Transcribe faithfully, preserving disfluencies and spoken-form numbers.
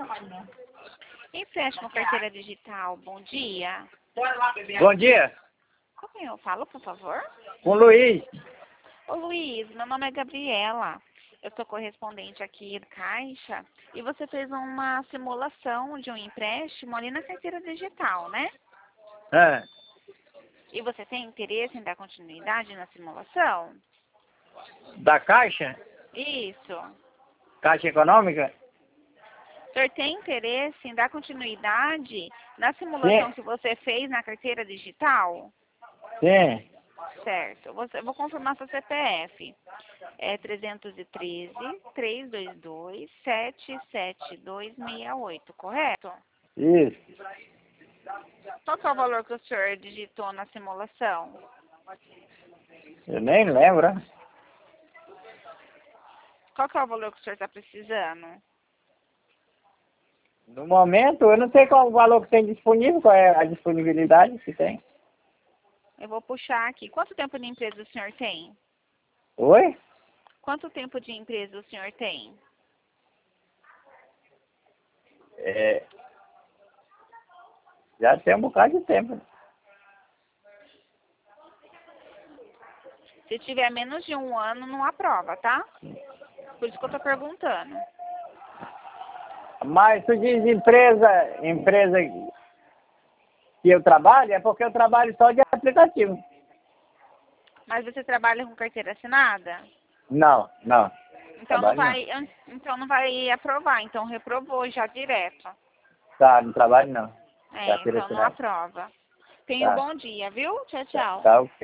Empréstimo carteira digital, bom dia. Bom dia, Com quem eu falo, por favor? com o Luiz. Ô Luiz, meu nome é Gabriela. Eu sou correspondente aqui da Caixa e você fez uma simulação de um empréstimo ali na carteira digital, né? É, E você tem interesse em dar continuidade na simulação? da Caixa? Isso. Caixa Econômica? O senhor tem interesse em dar continuidade na simulação Sim, que você fez na carteira digital? sim. Certo. Você, eu vou confirmar seu C P F. É três um três, três dois dois, sete sete dois seis oito, correto? Isso. Qual que é o valor que o senhor digitou na simulação? Eu nem lembro. Qual que é o valor que o senhor está precisando? No momento, eu não sei qual o valor que tem disponível, qual é a disponibilidade que tem. Eu vou puxar aqui. Quanto tempo de empresa o senhor tem? Oi? Quanto tempo de empresa o senhor tem? É, já tem um bocado de tempo. Se tiver menos de um ano, não aprova, tá? Por isso que eu tô perguntando. Mas tu diz empresa, empresa que eu trabalho, é porque eu trabalho só de aplicativo. Mas você trabalha com carteira assinada? Não, não. Então não Trabalho vai, então não vai aprovar, então reprovou já direto. não. Tá, não trabalho não. É, Carteira então não assinada. aprova. Tenha um Tá, bom dia, viu? Tchau, tá, tchau. tá ok.